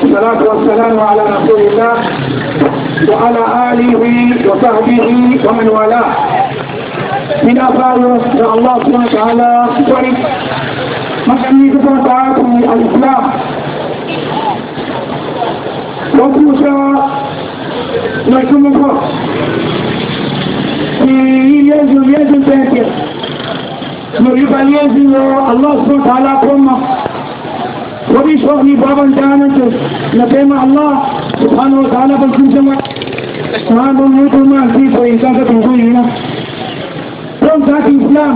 والصلاة والسلام على رسول الله وعلى آله وصحبه ومن والاه. من أفعال الله سبحانه وتعالى مكاني بطاعة الإسلام وكوشا نشمكم في يجب تأكيد نريد أن يجب الله سبحانه وتعالى كما وبيشوفني بابا جانت نتيما الله سبحانه وتعالى بلكم جمع سبحانه وتعالى في فإنسان تنقلنا كم ذات الإسلام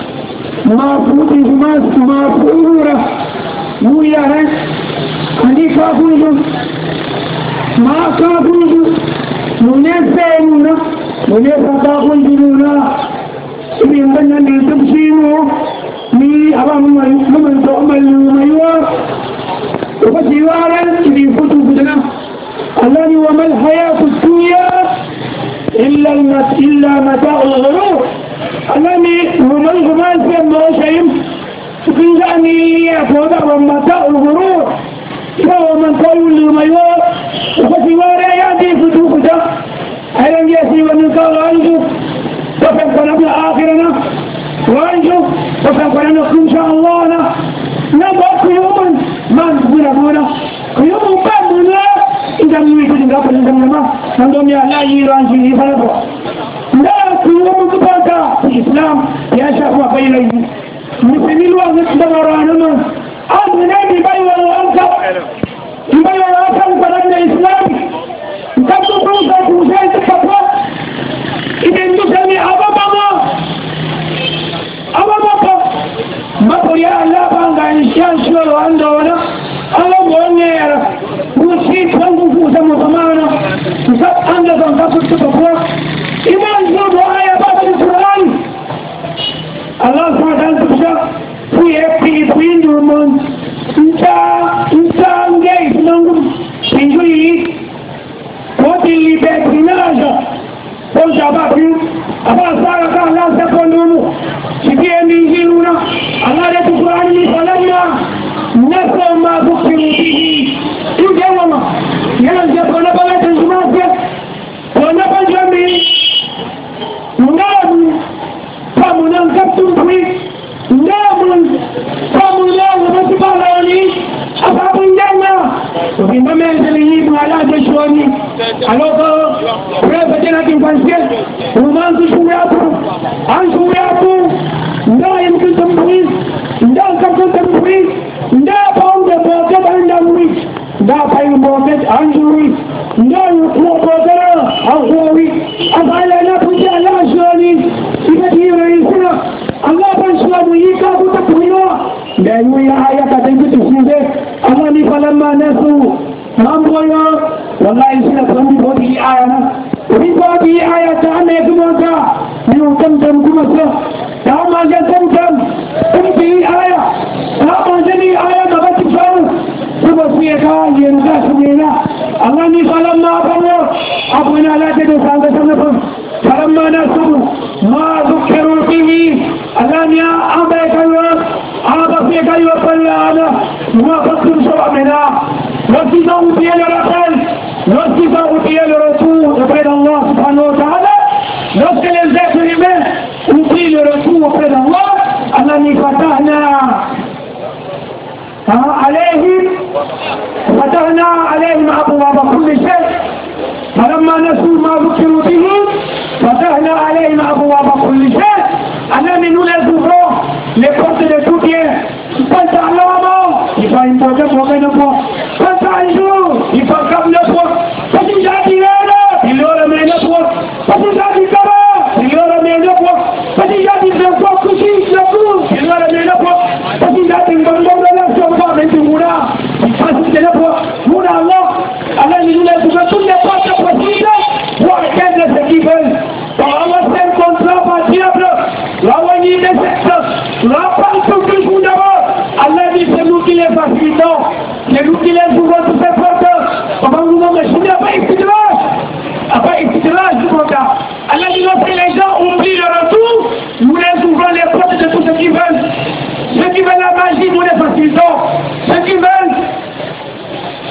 مافورة مويارة أني كافوجه ما كافوجه منسينا منسكافوجنا إذن بنا نتبسينه ni abang memang amal mayuar وفجوارا إذن فتوا بدنا الله وما الحياة الدنيا إلا متاع الغرور الله وما الغمال في الموشيم فإنني يفوض ومتاع الغرور فهو من قول الميوار وفجوارا يأتي فتوا بدنا ألم يأتي ومن قال أنجو وفنقنا آخرنا وأنجو وفنقنا إن شاء الله نبقى يوما ما نقول أبونا يوم بابنا إذا نريد أن نقول لنا نقول يا لا يران شيء فلبا لا يوم كبارا الإسلام يا شيخ وبيني نفهم الوقت دمرانا أنا بيبي والأنكر بيبي والأنكر فلنا الإسلام تبدو بروسا بروسا تكبر إذا نسمي أبابا مقريا الله بانغا إنشان شلو عندنا الله بونير وشيت وانفو سمخمانا وسط عندك انفو تبقوا إيمان زوبوا آية باب القرآن الله سبحانه وتعالى تبشا في نومون انت انجيت نوم انجوي وطي اللي بيت بناجة وجاباتي أبا سارة الله سيكون نومو شكيه من جيلونا الله يتقرأ لي فلما نسوا ما ذكروا به يجوما ينزل ونبلة الجماسية ونبل جميع نام فمنا كبتم فيه نام فمنا ومتبالاني أصحاب الجنة وفي ممازله على جشواني ألوكا رفتنا كنفانسية ومان تشوياته عن شوياته لا يمكن تنفيذ لا يمكن تنفيذ لا باود بوجد عند أمري لا باين بوجد عن جوري لا يقوى بوجد عن قوي أفعل أنا بجاء لا أشواني إبتي رئيسنا الله بنشوى ميكا بتقوينا لا يويا آية تنجد تسيده الله فلما نسوا نامبويا والله إسنا تنجد هذه آية وفي آية تعمل كموتا من كم كمسا تعمل كم في آية تعمل آية نبات فعل سبسيك ينزا سمينا الله فلما أبونا لا تدو سالة سنفهم فلما نسوا ما ذكروا به الله أبيك أبيك يوصلنا ما فكر شرعنا وسيطه في الرسل وسيطه في الرسول وبين الله سبحانه وتعالى نسل الذكر منه وفي الرسول وبين الله أنني فتحنا عليهم أبواب كل شيء فلما نسوا ما ذكروا به فتحنا عليهم أبواب كل شيء أنني نلزم les portes de tout bien. Quand à l'homme, il faut imposer pour le poids. Quand à un jour, il faut comme le poids. Quand il y a du lait, il aura mis le poids. Quand il y a du cabas, il aura mis le poids. Quand il y a du poids couché, le coup, il aura mis le poids. Quand il y a du bon relation, il va mettre du moula. Il faut ajouter le poids. Moula Allah, Allah nous laisse toutes les portes possibles pour atteindre ce qu'ils veulent. Pour avoir un contrat par diable, l'envoyer des secteurs. La partout du coup d'abord, Allah dit c'est nous qui les facilitons, c'est nous qui les ouvrons tous ces portes. Comment nous n'avons pas istidraj, du monde. Allah dit lorsque les gens oublient le retour, nous les ouvrons les portes de tout ce qu'ils veulent. Ceux qui veulent la magie, nous les facilitons. Ceux qui veulent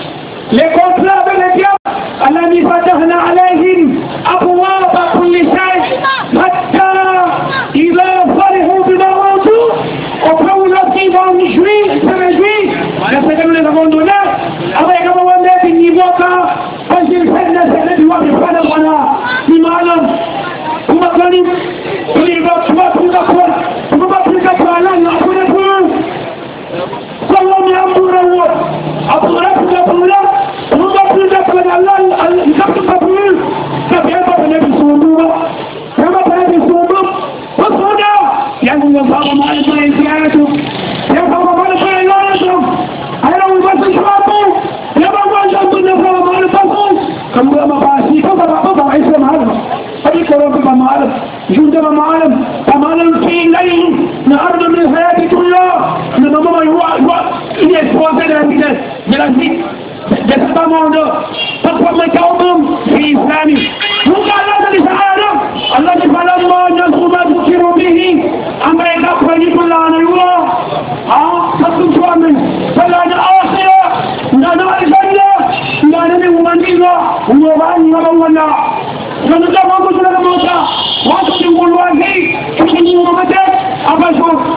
les contrats avec les diables. Allah dit fatahna alayhim abwaaba kulli shay hatta idha farihu bima utu, au point où lorsqu'ils vont se réjouir de ce que nous les avons donné, avec un moment donné, niveau quand j'ai fait la scène du roi de Fana Wana, du Malam, pour ma famille, pour les votes, pour ma plus d'accord, pour ma plus d'accord, Allah, il a appris pour eux. Sallam ya Abdullah, Abdullah, pour ma plus d'accord, Allah, il a appris pour eux. Ça vient pas de l'Abi Soumou, ça va pas de l'Abi Soumou, pas de Soda, il y a une femme à mal pour les diables, il y a une femme à mal pour les diables, alors on va se frapper, il y a pas mal de gens qui ont mal passé, comme vous m'avez passé, comme ça va pas, ça va être mal. فذكروا بمعالم جند بمعالم فمعالم في الليل نهارد من الحياة كلها إنما ماما il est exposé de la vitesse de la vie de ce monde فقط كوم في إسلامي وقال الله تعالى الله فلما نسوا ما ذكروا به أما يكفر كل عن الله فكنتوا من فلا الآخرة لا الجنة لا نمنينا ومغنى الله Semoga mampu sudah kemudian waktu dimulai kini memecah apa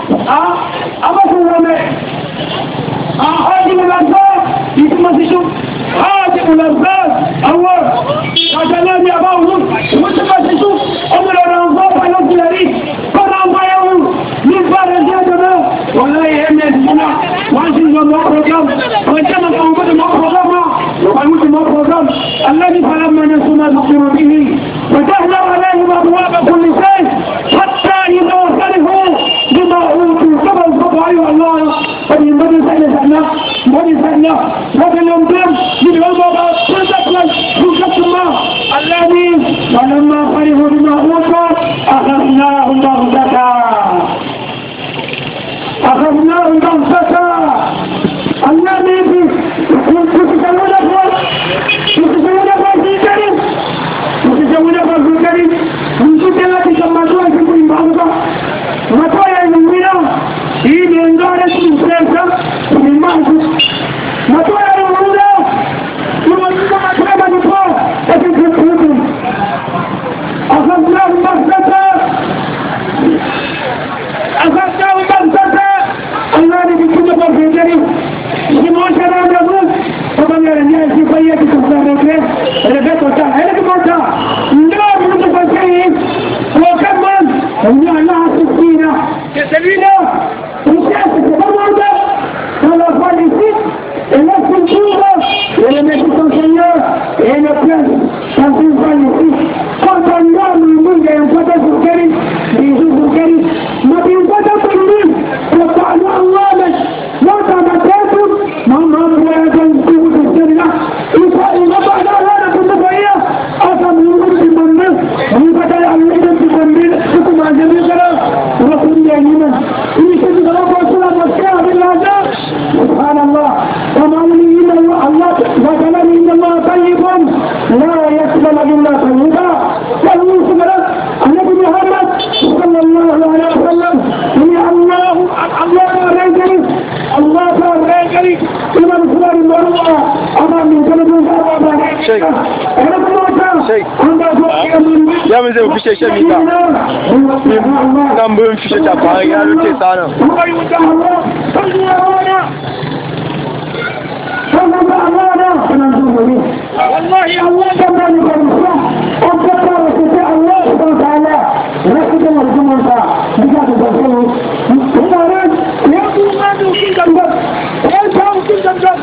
ramai haji mulazah itu masih itu haji mulazah awal kajian dia baru macam masih itu orang apa yang dilari orang apa yang nimbar dia ada wallahi ini semua masih mau program macam apa mau program program الذي فلما نسوا ما ذكروا به فتحنا عليهم ابواب كل شيء حتى اذا فرحوا بما اوتوا كما الفضل ايها الله فمن بني سألنا وبالامدام بالعظماء صدقنا بكتما الذي فلما فرحوا بما اوتوا اخذناهم بغتة الذي Usishauri kwa zikari, mkute katika mazoea siku imbaga. Mazoea ya mwira, hii ni ngare kumsesa, kumimagu. Mazoea ya mwira, kumaliza mazoea nipo, katika kutu. Akasna mbasata. Allah ni bikuja kwa zikari. Simosha na ndagu. Kama ni sifaiya kitusareke, rebeto ta, hele kota. Ndio mtu kwa sahihi. Kwa kama ni Allah subhana. Keselina. Msiasi kwa moja. Kala falisi. Ila kunjua. Ile mekutoshia. Ile pia. Tanzi falisi. Kwa ndani mungu yampata sukari. Ni sukari. Mabingata kundi. Kwa Allah na. Wata matatu. Mama سبحان الله وما إن الله وكلام إن الله طيب لا يقبل إلا طيبا والمسلم النبي محمد صلى الله عليه وسلم الله الرجل إمام سلام المروءة أمام من كلمة شيخ ya mai zai fishe shan mita nan burin fishe tafa ya rufe tsarin والله الله كمان يقول أكثر وسيء الله سبحانه وتعالى ركض الجمهور بجاد الجمهور هناك يقول ما دوكين جنبك ينساوكين جنبك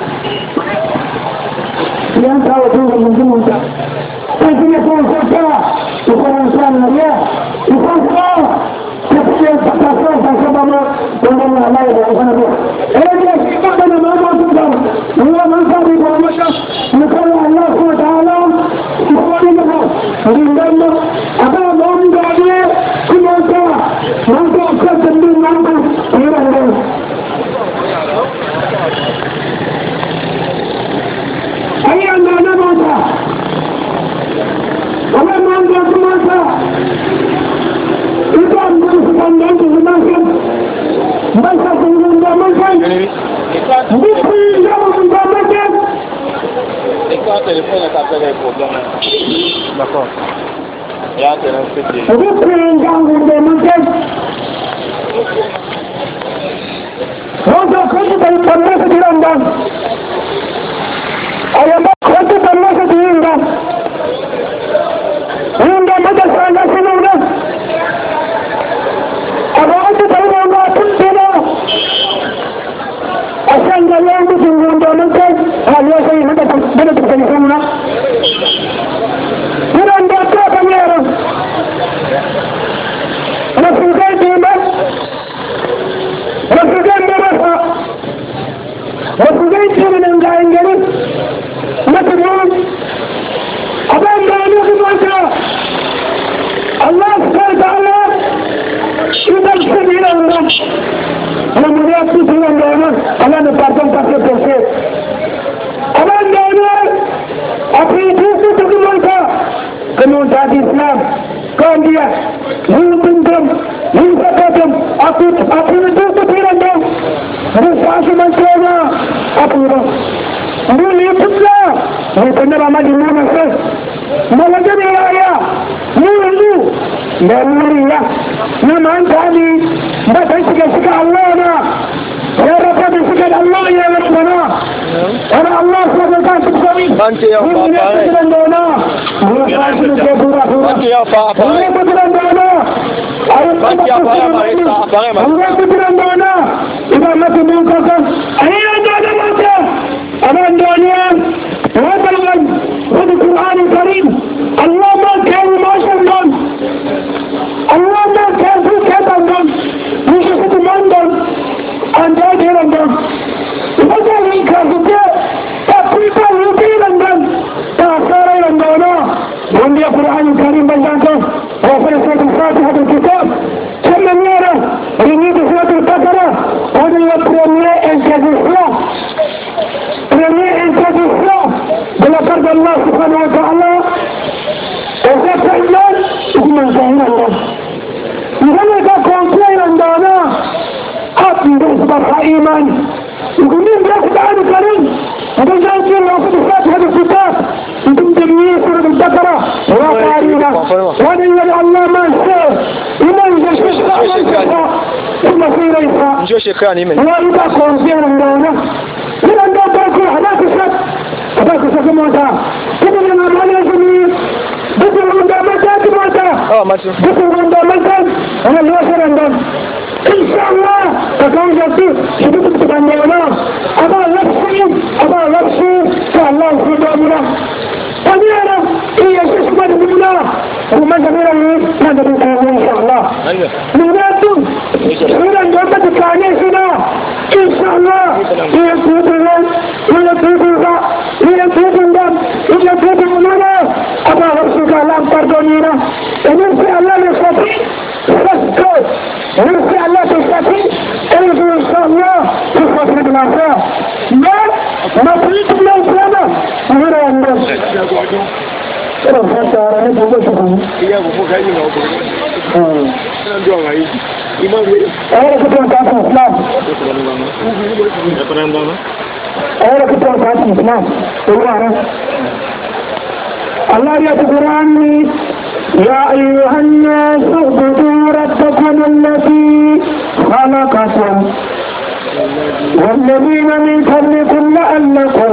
ينساوكين الجمهور لكن يكون سكرة يكون إنسان مريح يكون سكرة تفسير تفسير فسبب ومن الله يبقى إذا يشكرنا ما تقدر هو من صادق ومشى نقول الله سبحانه وتعالى يقول لنا أمام أم دعوة كل أنت من تأكد من أنت إلى أي أن أنا موتى ولما أنت موتى إذا أنت سبحانه وتعالى بس أقول لك ما كان بكل يوم pas téléphone, ça fait des problèmes. D'accord. Il y a un téléphone qui est... Allah ne pardonne pas ses péchés. Après tout ce que l'on fait, que l'on a d'islam, quand il y a nous bindons, nous faisons, après tout ce que l'on fait, nous faisons après nous les tous là, nous tenons la main du monde à faire. Nous le donnons là, nous, nous mantani, nous Allah. يا رب بسكت الله يا ربنا أنا الله سبحانه وتعالى أنت يا بابا أنت يا بابا إذا ما تبغى أي أجل موتى أنا الدنيا هذا الغد هذا القرآن الكريم الله ما كان ما شاء الله ما كان في كتابه يشوف المنظر anda direndam, ada lingkar juga, tapi tak direndam, tak sarai rendana. Dunia Quran Karim bacaan, Rasul Al-Fatihah Al-Kitab, sebenarnya ini di surat Al-Baqarah, adalah premier introduction bila kata Allah Subhanahu Wa Taala, Al-Fatihah itu menjadi Allah. Jika mereka komplain rendana. Tidak sebab iman. Kemudian Al-Quran Karim ada janji Allah Subhanahu Wa Taala untuk menjadi surah Al-Baqarah. Wa qarina wa inna Allah ma'ana iman yashfa ثم في ريحة وإذا كنتين عندنا من عندنا تأكل هذاك الشك موتا كبير من عمال الجميع بسر عندنا مجاد موتا بسر عندنا مجاد أنا الوصر عندنا إن شاء الله تكون جدي حدود تبنينا أبا لبسي فالله سبحانه فنيانا إيه يشمد بالله وما جميل ما جميل إن شاء الله نراتم نران جوتا تكاني سنا إن شاء الله يتوبنا أبا رسولك الله pardonira ونرسي الله لصفي فسكو ونرسي الله لصفي إنه إن شاء الله تخفي بالعفاء ما تريد الله سلامة غير الله Iya, buku kayu nggak boleh. Nanti orang lain. Orang ketua parti Islam. Orang ketua parti Islam. Orang. Allah ya Quran ni. Ya ayuhan nas ubudu rabbakum alladhi khalaqakum. والذين من قبلكم لعلكم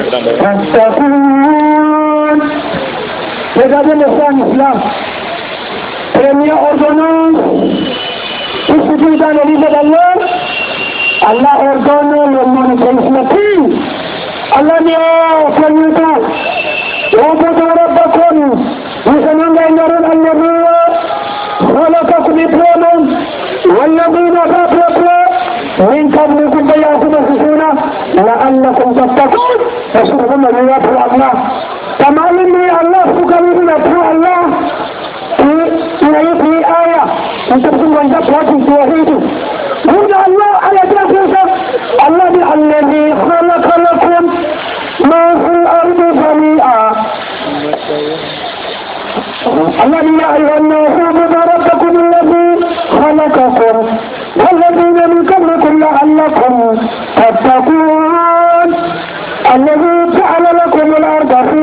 تتقون. Regardez l'islam, première ordonnance, tout ce qui est dans le livre d'Allah, Allah ordonne le monothéisme. Allah dit, oh, Seigneur, وَاعْبُدُوا رَبَّكُمْ وَسَنَنْ يَرُونَ الَّذِينَ خَلَقَكُمْ إِبْرَامًا وَالَّذِينَ خَلَقَكُمْ من قبلكم بياكم الخشونة لعلكم تتقون فسرهم الرياض الله كما علمني الله سكرين أتوى الله في آية وتبسل وانجب وجه توحيد يرجع الله على جنسه الله الذي خلق لكم ما في الأرض جميعا الذي يا أيها الناس اعبدوا ربكم الذي خلقكم والذين من قبلكم لعلكم تتقون الذي جعل لكم الأرض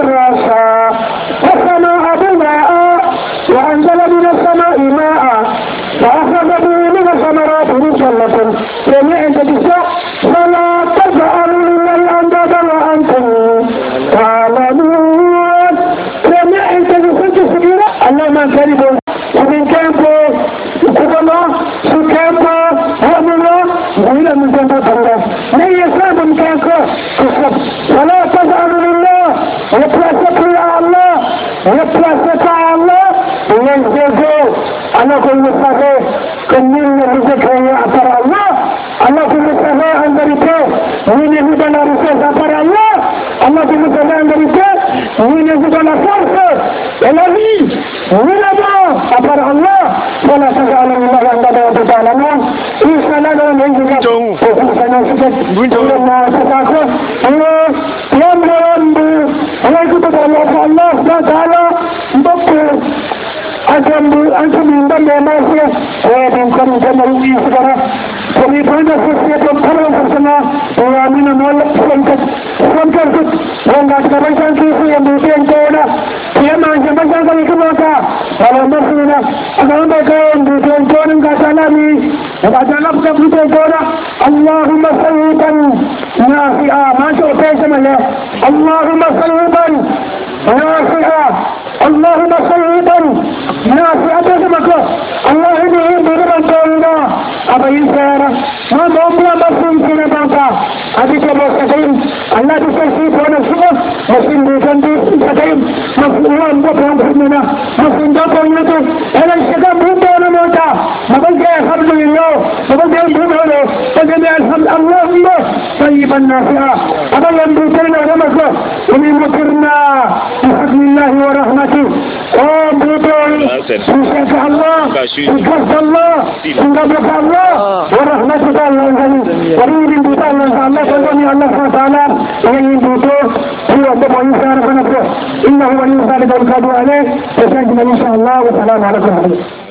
karibu kwenye kempo kubwa su kempo hamuna bila mzunguko tanga na yesabu mkako wala tazalu lillah yaplasa ya Allah yaplasa Allah yenzezo anakum musafe kunni rizqi para Allah anakum musafe andarite ni hudana rizqi para Allah anakum musafe andarite ni hudana force elahi wilama para Allah wala tazalu lillah andada wa ta'ala inshallah menjadi sana sikit bunjulna sakako yang berambu alaikum Allah taala betul antum minda memasi dan kami sekarang kami pada setiap orang bersama kami menolak sangkat orang kerajaan kita yang bukan kena dia macam kali kemana kalau maksudnya agar mereka yang bukan kena kata lagi kata lagi bukan kena Allahumma salliban nafi'ah masuk pesannya Allahumma salliban nafi'ah Allahumma salliban nafi'ah bersamaku Allah ini berbantunya apa yang saya mampu masuk sini bangsa adik sebab Allah dikasih pada semua mesin bukan dikatakan mesin bukan bermina mesin bukan itu enak sekali bukan nama maka alhamdulillah maka alhamdulillah bagaimana alhamdulillah طيبا نافعا apa yang bukannya namaku ini mukirna bismillah wa rahmatuh oh betul insya Allah insya Allah semoga Allah wa rahmatuh Allah ini bukan Allah sebenarnya Allah Taala ini butuh dia berbicara kepada innahu wa yusallu alaihi wa sallam insyaallah wa salamun alaikum